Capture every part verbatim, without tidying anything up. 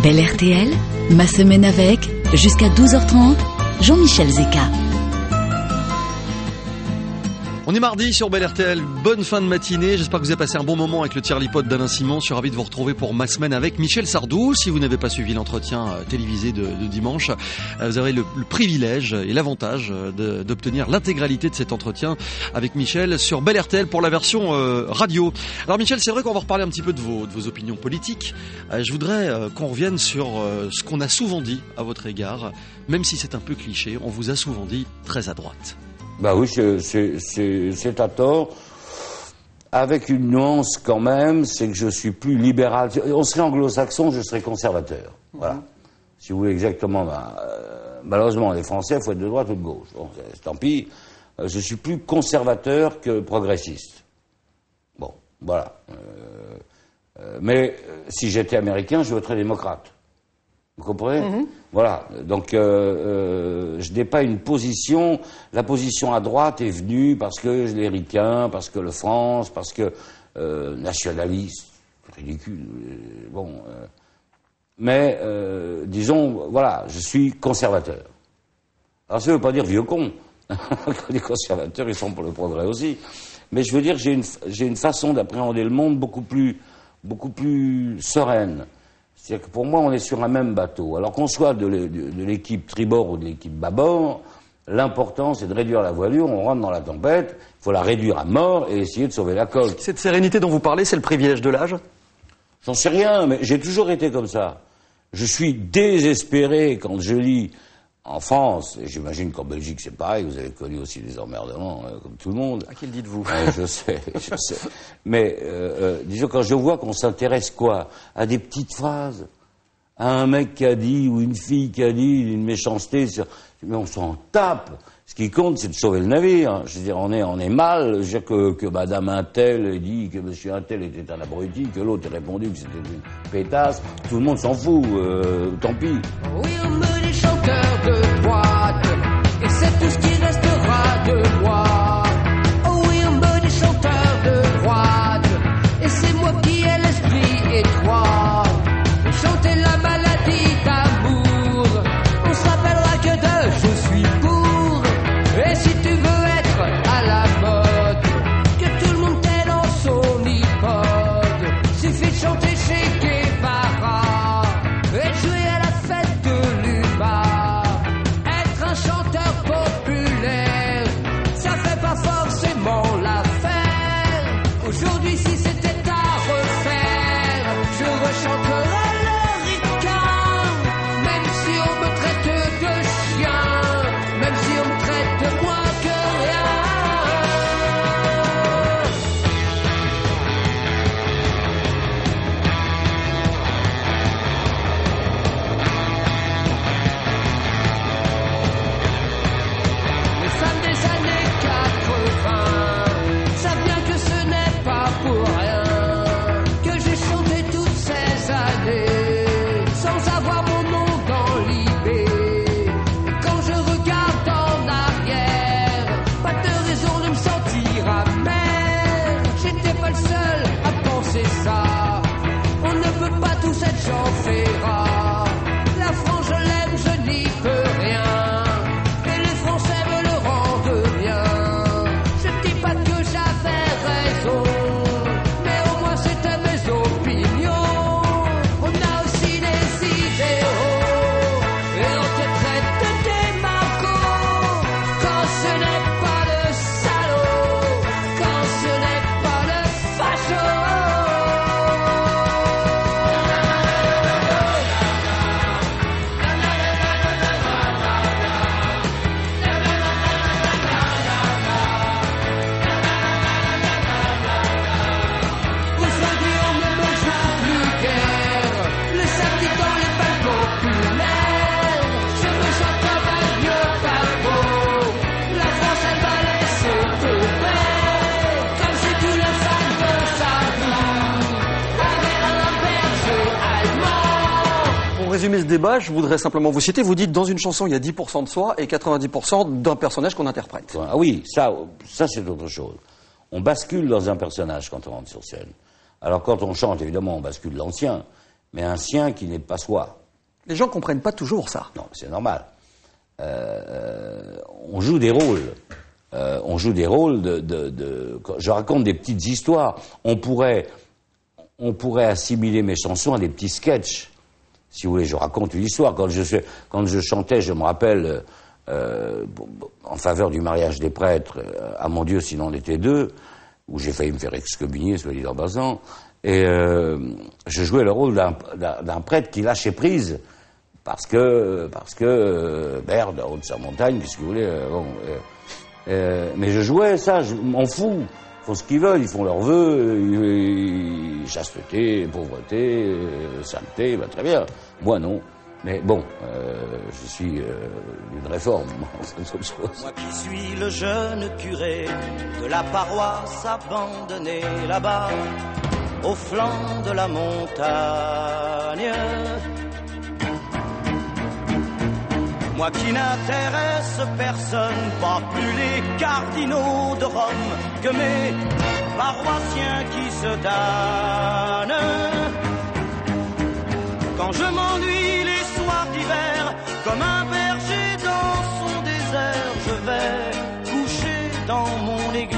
Belle R T L, ma semaine avec, jusqu'à douze heures trente, Jean-Michel Zeka. On est mardi sur Belle R T L, bonne fin de matinée, j'espère que vous avez passé un bon moment avec le Tirlipod d'Alain Simon. Je suis ravi de vous retrouver pour ma semaine avec Michel Sardou. Si vous n'avez pas suivi l'entretien euh, télévisé de, de dimanche, euh, vous avez le, le privilège et l'avantage euh, de, d'obtenir l'intégralité de cet entretien avec Michel sur Belle R T L pour la version euh, radio. Alors Michel, c'est vrai qu'on va reparler un petit peu de vos, de vos opinions politiques. Euh, je voudrais euh, qu'on revienne sur euh, ce qu'on a souvent dit à votre égard, même si c'est un peu cliché, on vous a souvent dit très à droite. Bah oui, c'est, c'est, c'est, c'est à tort, avec une nuance quand même, c'est que je suis plus libéral. On serait anglo-saxon, je serais conservateur. Voilà. Mm-hmm. Si vous voulez exactement, bah, euh, malheureusement, les Français, il faut être de droite ou de gauche. Bon, tant pis. Euh, je suis plus conservateur que progressiste. Bon, voilà. Euh, euh, mais euh, si j'étais américain, je voterais démocrate. Vous comprenez ? Mm-hmm. Voilà. Donc, euh, euh, je n'ai pas une position. La position à droite est venue parce que les ricains, parce que le France, parce que euh, nationaliste, ridicule. Euh, bon, euh, mais euh, disons, voilà, je suis conservateur. Alors, ça ne veut pas dire vieux con. Les conservateurs, ils sont pour le progrès aussi. Mais je veux dire, j'ai une, j'ai une façon d'appréhender le monde beaucoup plus, beaucoup plus sereine. C'est-à-dire que pour moi, on est sur un même bateau. Alors qu'on soit de l'équipe tribord ou de l'équipe bâbord, l'important, c'est de réduire la voilure, on rentre dans la tempête, il faut la réduire à mort et essayer de sauver la coque. Cette sérénité dont vous parlez, c'est le privilège de l'âge ? J'en sais rien, mais j'ai toujours été comme ça. Je suis désespéré quand je lis en France, et j'imagine qu'en Belgique c'est pareil, vous avez connu aussi des emmerdements, euh, comme tout le monde. À qui le dites-vous ? euh, Je sais, je sais. Mais, euh, euh, disons, quand je vois qu'on s'intéresse quoi ? À des petites phrases, à un mec qui a dit, ou une fille qui a dit une méchanceté, sur... mais on s'en tape. Ce qui compte, c'est de sauver le navire. Je veux dire, on est, on est mal. Je veux dire que, que madame Untel ait dit que monsieur Untel était un abruti, que l'autre ait répondu que c'était une pétasse. Tout le monde s'en fout, euh, tant pis. Oui, on me dit chanteur de droite, et c'est tout ce qui restera de moi. Oh oui, on me dit chanteur de droite, et c'est moi qui ai l'esprit étroit. Chanter la maladie d'amour, on se rappellera que de je suis pour. Et si tu veux être à la mode, que tout le monde t'ait dans son iPod, suffit de chanter chez Guevara et de jouer à la fête de l'U B A. Être un chanteur populaire, ça fait pas forcément l'affaire. Aujourd'hui, si c'était à refaire, je rechanterais le ricain. Même si on me traite de chien, même si on me traite de moins que rien. Les femmes des années quatre-vingts savent bien que ce n'est pas pour rien que j'ai chanté toutes ces années sans avoir mon nom dans l'I B. Et quand je regarde en arrière, pas de raison de me sentir amer. J'étais pas le seul à penser ça. On ne peut pas tous être Jean Ferrat. La France, je l'aime, je n'y peux rien. Et les Français me le rendent bien. Je dis pas que j'avais raison, mais au moins c'était mes opinions. On a aussi des idéaux, et on te traite de démago. Quand ce n'est pas le salaud, quand ce n'est pas le facho. Aujourd'hui on ne me joue plus guère, le samedi dans les balles populaires. Je me sens comme un vieux pavot. La France elle m'a laissé tomber, comme si tous les fans de Sardou avaient un berger allemand. Pour résumer ce débat, je voudrais simplement vous citer, vous dites dans une chanson il y a dix pour cent de soi et quatre-vingt-dix pour cent d'un personnage qu'on interprète. Ah oui, ça, ça c'est autre chose. On bascule dans un personnage quand on rentre sur scène. Alors quand on chante, évidemment, on bascule l'ancien. mais un sien qui n'est pas soi. Les gens comprennent pas toujours ça. Non, c'est normal. Euh, on joue des rôles. Euh, on joue des rôles de, de, de... Je raconte des petites histoires. On pourrait, on pourrait assimiler mes chansons à des petits sketchs. Si vous voulez, je raconte une histoire. Quand je, quand je chantais, je me rappelle, euh, en faveur du mariage des prêtres, euh, à mon Dieu, s'il en était deux, où j'ai failli me faire excommunier, soit dit en passant, et euh, je jouais le rôle d'un, d'un, d'un prêtre qui lâchait prise. Parce que, parce que, euh, merde, en haut de sa montagne, qu'est-ce que vous voulez, euh, bon, euh, euh, mais je jouais ça, je m'en fous. Ils font ce qu'ils veulent, ils font leurs vœux, ils, ils, chasteté, pauvreté, euh, saleté, bah, très bien. Moi, non. Mais bon, euh, je suis euh, d'une réforme, c'est autre chose. Moi qui suis le jeune curé de la paroisse abandonnée là-bas, au flanc de la montagne. Moi qui n'intéresse personne, pas plus les cardinaux de Rome que mes paroissiens qui se donnent. Quand je m'ennuie les soirs d'hiver, comme un berger dans son désert, je vais coucher dans mon église.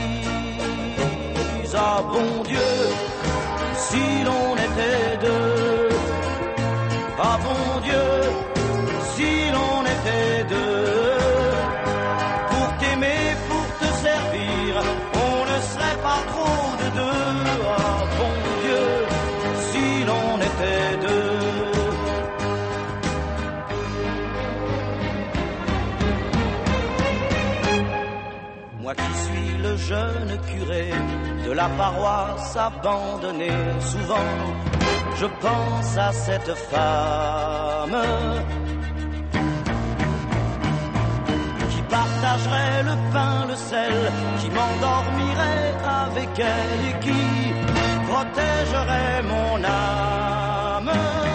Ah bon Dieu, si l'on était deux. Ah bon Dieu, si l'on était deux, pour t'aimer, pour te servir, on ne serait pas trop de deux. Ah bon Dieu, si l'on était deux. Moi qui suis le jeune curé de la paroisse abandonnée, souvent je pense à cette femme partagerait le pain, le sel, qui m'endormirait avec elle et qui protégerait mon âme.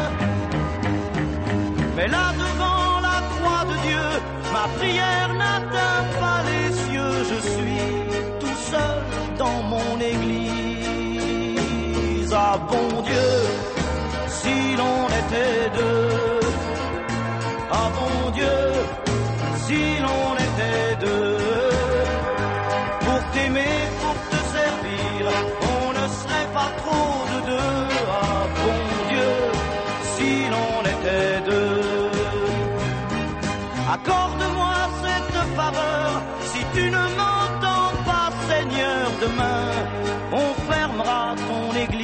Mais là devant la croix de Dieu, ma prière n'atteint pas les cieux. Je suis tout seul dans mon église. Ah bon Dieu, si l'on était deux. Ah bon Dieu, si l'on était deux, pour t'aimer, pour te servir, on ne serait pas trop de deux. Ah bon Dieu, si l'on était deux. Accorde-moi cette faveur, si tu ne m'entends pas, Seigneur, demain, on fermera ton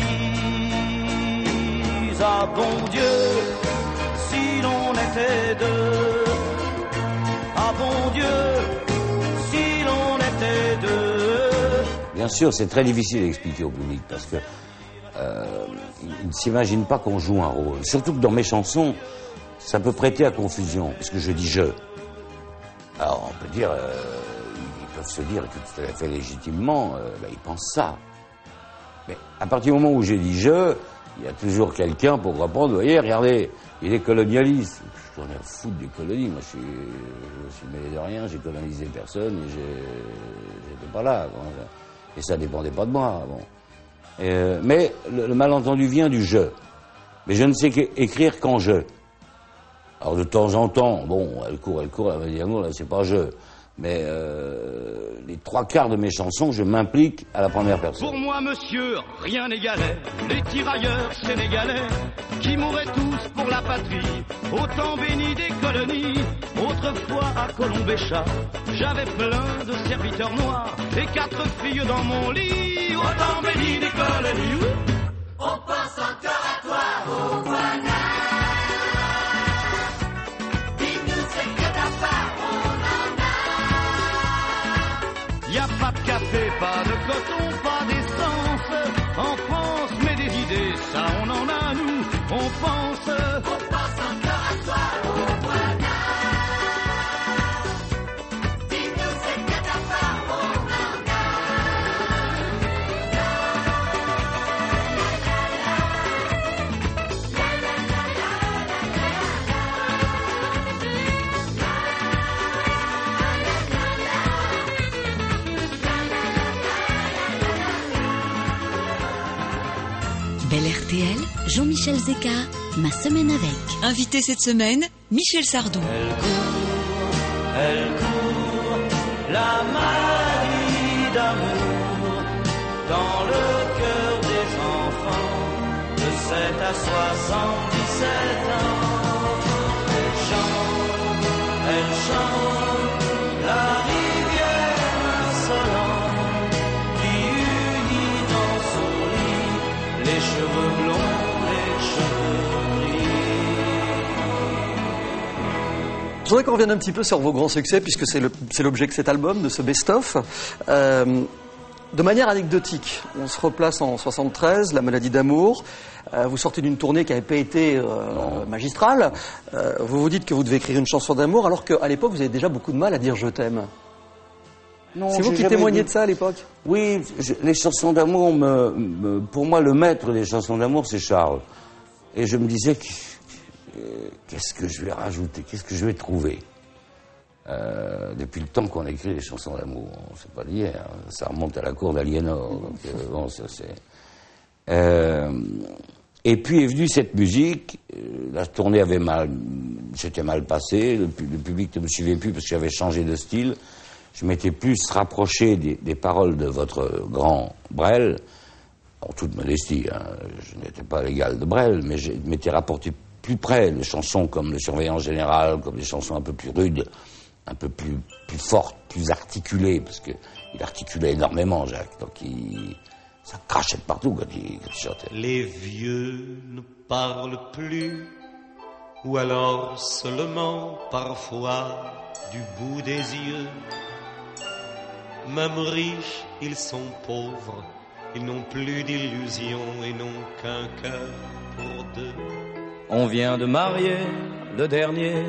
église. Ah bon Dieu, si l'on était deux. Ah bon Dieu, si l'on était deux. Bien sûr, c'est très difficile à expliquer au public parce que euh, ils ne s'imaginent pas qu'on joue un rôle. Surtout que dans mes chansons, ça peut prêter à confusion parce que je dis je. Alors on peut dire, euh, ils peuvent se dire tout à fait légitimement, euh, ben, ils pensent ça. Mais à partir du moment où j'ai dit je, il y a toujours quelqu'un pour répondre. Vous voyez, regardez, il est colonialiste. J'en ai à foutre des colonies. Moi, je suis, je suis mêlé de rien. J'ai colonisé personne et j'étais pas là. Bon. Et ça dépendait pas de moi. Bon. Et, euh, mais le, le malentendu vient du je. Mais je ne sais écrire qu'en je. Alors de temps en temps, bon, elle court, elle court, elle va dire non, là c'est pas je. Mais euh, les trois quarts de mes chansons, je m'implique à la première personne. Pour moi, monsieur, rien n'égalait les tirailleurs sénégalais qui mouraient tous pour la patrie, au temps béni des colonies. Autrefois à Colombéchat, j'avais plein de serviteurs noirs et quatre filles dans mon lit, au temps béni des colonies. On pense encore à toi, au Guana. Y a pas de café, pas de coton, pas d'essence en France, mais des idées, ça on en a nous, on pense. On pense encore à toi, au Guana. Dis-nous c'est que t'as pas, on en a. Bel R T L, Jean-Michel Zeka, ma semaine avec. Invité cette semaine, Michel Sardou. Elle court, elle court, la maladie d'amour dans le cœur des enfants de sept à soixante-dix-sept ans. Elle chante, elle chante, la rivière insolente qui unit dans son lit les cheveux blonds, les cheveux gris. Je voudrais qu'on revienne un petit peu sur vos grands succès, puisque c'est, le, c'est l'objet de cet album, de ce best-of. Euh, de manière anecdotique, on se replace en soixante-treize, La maladie d'amour. Euh, vous sortez d'une tournée qui n'avait pas été euh, magistrale. Euh, vous vous dites que vous devez écrire une chanson d'amour, alors qu'à l'époque, vous avez déjà beaucoup de mal à dire « je t'aime ». Non, C'est vous j'ai qui jamais témoignez dit- de ça à l'époque? Oui, je- les chansons d'amour, me, me- pour moi, le maître des chansons d'amour, c'est Charles. Et je me disais, que- euh, qu'est-ce que je vais rajouter, qu'est-ce que je vais trouver Euh, depuis le temps qu'on écrit les chansons d'amour, c'est pas d'hier, hein, ça remonte à la cour d'Aliénor. Donc, euh, bon, ça c'est. Euh, et puis est venue cette musique. euh, La tournée avait mal, s'était mal passée. Le, pu- le public ne me suivait plus parce que j'avais changé de style. Je m'étais plus rapproché des, des paroles de votre grand Brel, en toute modestie. Hein, je n'étais pas l'égal de Brel, mais je m'étais rapporté plus près des chansons comme Le Surveillant Général, comme des chansons un peu plus rudes, un peu plus, plus fortes, plus articulées, parce que il articulait énormément, Jacques. Donc il, ça crachait de partout quand il, quand il chantait. Les vieux ne parlent plus, ou alors seulement parfois du bout des yeux. Même riches, ils sont pauvres, ils n'ont plus d'illusions et n'ont qu'un cœur pour deux. On vient de marier le dernier.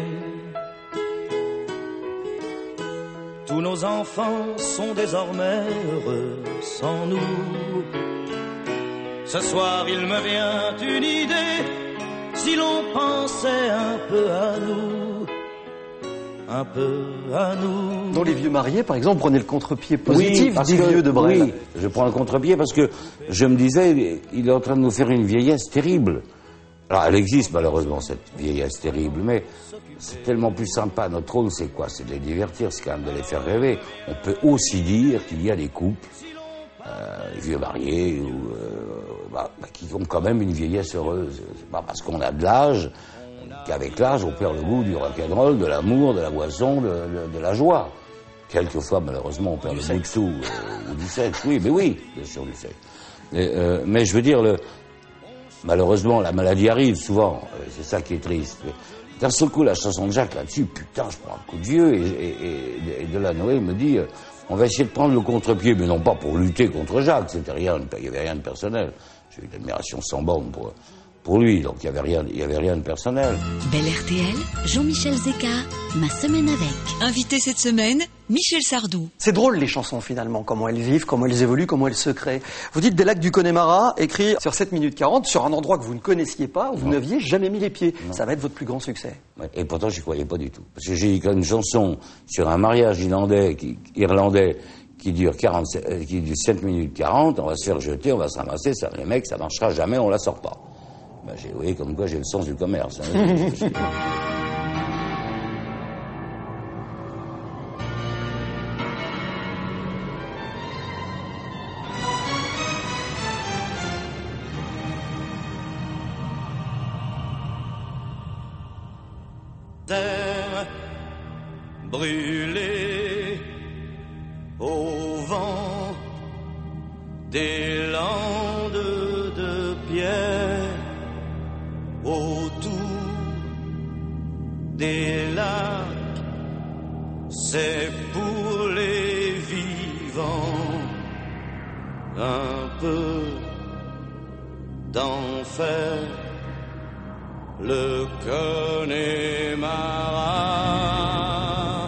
Tous nos enfants sont désormais heureux sans nous. Ce soir il me vient une idée, si l'on pensait un peu à nous, un peu à nous. Dans Les Vieux Mariés, par exemple, prenez le contre-pied positif parce des que- vieux de Brel. Oui, je prends le contre-pied parce que je me disais, il est en train de nous faire une vieillesse terrible. Alors, elle existe malheureusement, cette vieillesse terrible, mais c'est tellement plus sympa. Notre rôle, c'est quoi? C'est de les divertir, c'est quand même de les faire rêver. On peut aussi dire qu'il y a des couples, euh, les vieux mariés, ou, euh, bah, bah, qui ont quand même une vieillesse heureuse. C'est pas parce qu'on a de l'âge qu'avec l'âge, on perd le goût du rock'n'roll, de l'amour, de la boisson, de, de, de la joie. Quelquefois, malheureusement, on perd le goût de tout, euh, ou du sexe. Oui, mais oui, bien sûr, du sexe. Et, euh, mais je veux dire, le, malheureusement, la maladie arrive souvent. Euh, C'est ça qui est triste. Mais d'un seul coup, la chanson de Jacques là-dessus, putain, je prends un coup de vieux. Et, et, et, et Delanoë me dit, euh, on va essayer de prendre le contre-pied, mais non pas pour lutter contre Jacques. C'était rien, il n'y avait rien de personnel. J'ai eu une admiration sans borne pour, pour lui, donc il n'y avait rien, il y avait rien de personnel. Bel R T L, Jean-Michel Zeka, ma semaine avec. Invité cette semaine, Michel Sardou. C'est drôle les chansons finalement, comment elles vivent, comment elles évoluent, comment elles se créent. Vous dites Des lacs du Connemara, écrit sur sept minutes quarante, sur un endroit que vous ne connaissiez pas, où vous n'aviez jamais mis les pieds. Ça va être votre plus grand succès. Ouais, et pourtant, j'y croyais pas du tout. Parce que j'ai écrit une chanson sur un mariage irlandais qui, irlandais qui dure quarante-sept, euh, qui dure sept minutes quarante, on va se faire jeter, on va se ramasser, ça, les mecs, ça marchera jamais, on la sort pas. Ben, j'ai, vous voyez, comme quoi j'ai le sens du commerce. Hein. Terre brûlée au vent des landes de pierre autour des lacs, c'est pour les vivants un peu d'enfer. Le Connemara,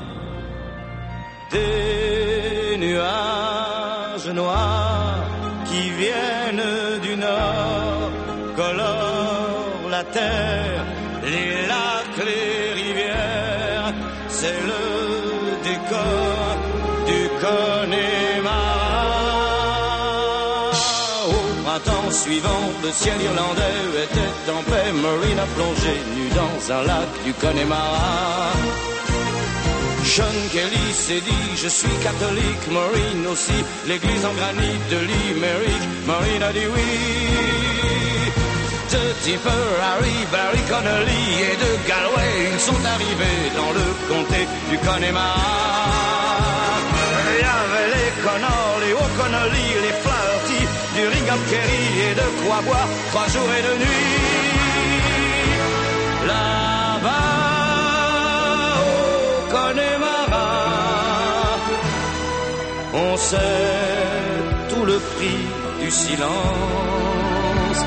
des nuages noirs qui viennent du nord colorent la terre, les lacs, les rivières, c'est le décor du Connemara. Au printemps dimanche suivant, le ciel irlandais était en paix. Maureen a plongé nue dans un lac du Connemara. Sean Kelly s'est dit, je suis catholique. Maureen aussi, l'église en granit de Limerick. Maureen a dit oui. De Tipper, Harry, Barry Connolly et de Galway, ils sont arrivés dans le comté du Connemara. Il y avait les Connor, les O'Connolly, les Flaherty, du Ringham Kerry et de quoi boire trois jours et deux nuits. Là-bas au Connemara, on sait tout le prix du silence.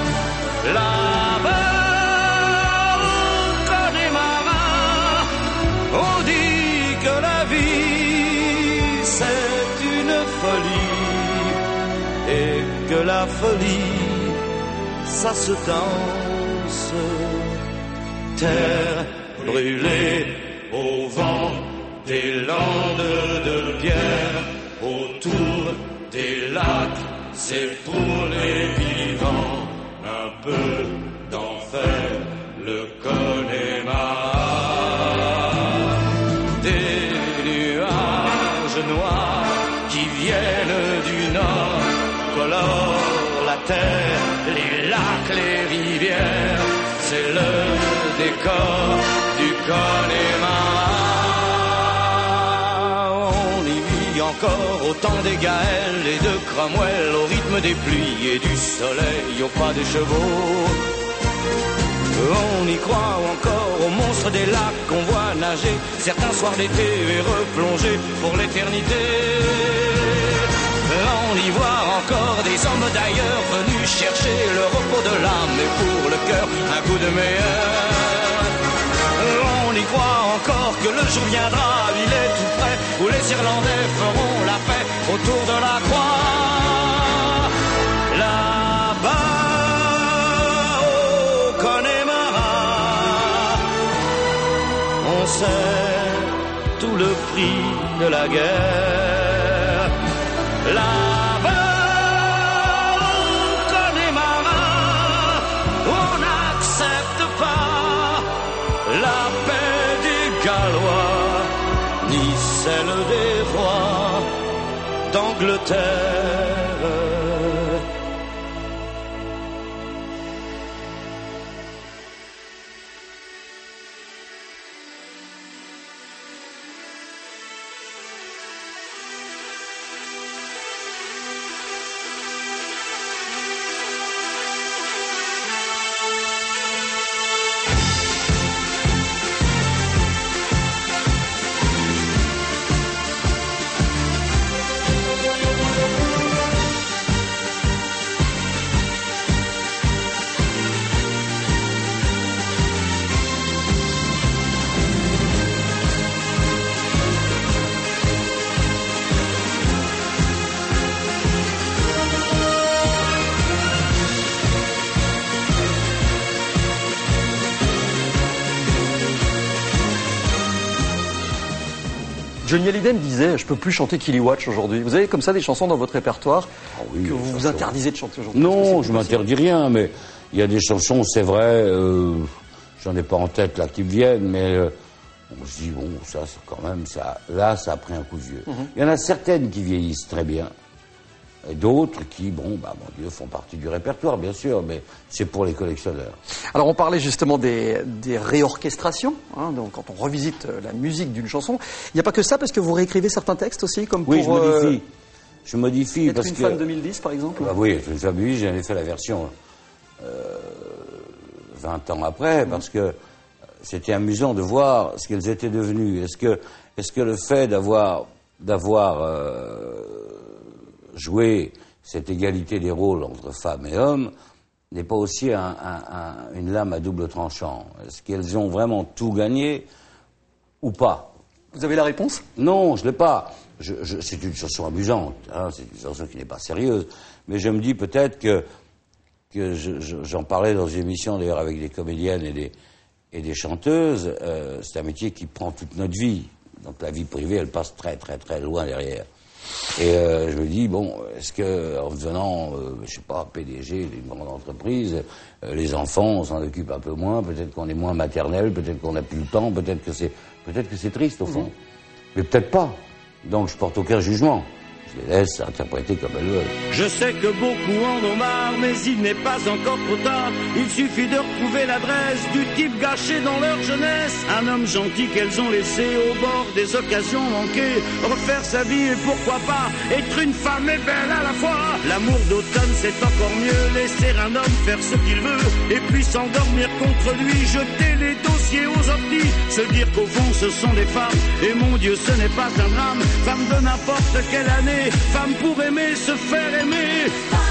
Là-bas au Connemara, on dit que la vie c'est une folie et que la folie ça se danse. Terre brûlée au vent des landes de pierre, autour des lacs, c'est pour les vivants. Un peu d'enfer, le Connemara. Des nuages noirs qui viennent du nord colorent la terre, les lacs, les rivières. C'est le décor du Connemara. On y vit encore au temps des Gaëls et de Cromwell, au rythme des pluies et du soleil, au pas des chevaux. On y croit encore aux monstres des lacs qu'on voit nager certains soirs d'été et replonger pour l'éternité. On y voit encore des hommes d'ailleurs venus chercher le repos de l'âme et pour le cœur un coup de meilleur. On y croit encore que le jour viendra, il est tout près, où les Irlandais feront la paix autour de la croix. Là-bas au Connemara, on sait tout le prix de la guerre. Là-bas au Connemara, on n'accepte pas la paix des Gallois, ni celle des rois d'Angleterre. Johnny Hallyday me disait, je peux plus chanter Killy Watch aujourd'hui. Vous avez comme ça des chansons dans votre répertoire ah oui, que vous vous interdisez de chanter aujourd'hui? Non, je m'interdis rien, mais il y a des chansons, c'est vrai, euh, j'en ai pas en tête là qui me viennent, mais euh, on se dit, bon, ça, c'est quand même, ça, là, ça a pris un coup de vieux. Mm-hmm. Il y en a certaines qui vieillissent très bien, et d'autres qui, bon, bah, mon Dieu, font partie du répertoire, bien sûr, mais c'est pour les collectionneurs. Alors, on parlait justement des, des réorchestrations, hein, donc quand on revisite la musique d'une chanson. Il n'y a pas que ça, parce que vous réécrivez certains textes aussi, comme oui, pour... Oui, je modifie. Euh, je modifie Être parce une que... femme deux mille dix, par exemple. Bah oui, Être une femme deux mille dix, j'en ai fait la version euh, vingt ans après, mmh. parce que c'était amusant de voir ce qu'elles étaient devenues. Est-ce que, est-ce que le fait d'avoir, d'avoir euh, joué cette égalité des rôles entre femmes et hommes n'est pas aussi un, un, un, une lame à double tranchant? Est-ce qu'elles ont vraiment tout gagné ou pas? Vous avez la réponse? Non, je l'ai pas. Je, je, c'est une chanson amusante, hein, c'est une chanson qui n'est pas sérieuse, mais je me dis peut-être que, que je, je, j'en parlais dans une émission d'ailleurs avec des comédiennes et des, et des chanteuses, euh, c'est un métier qui prend toute notre vie, donc la vie privée elle passe très très très loin derrière. Et euh, je me dis, bon, est-ce que en devenant, euh, je sais pas, P D G d'une grande entreprise, euh, les enfants, on s'en occupe un peu moins, peut-être qu'on est moins maternel, peut-être qu'on n'a plus le temps, peut-être que c'est peut-être que c'est triste au fond. Mmh. Mais peut-être pas. Donc je porte aucun jugement. Je les laisse interpréter comme elles veulent. Je sais que beaucoup en ont marre, mais il n'est pas encore trop tard. Il suffit de retrouver l'adresse du type gâché dans leur jeunesse. Un homme gentil qu'elles ont laissé au bord des occasions manquées. Refaire sa vie et pourquoi pas être une femme et belle à la fois. L'amour d'automne c'est encore mieux. Laisser un homme faire ce qu'il veut et puis s'endormir contre lui. Jeter les dossiers aux orties. Se dire qu'au fond ce sont des femmes. Et mon Dieu ce n'est pas un drame. Femme de n'importe quelle année. Femme pour aimer, se faire aimer.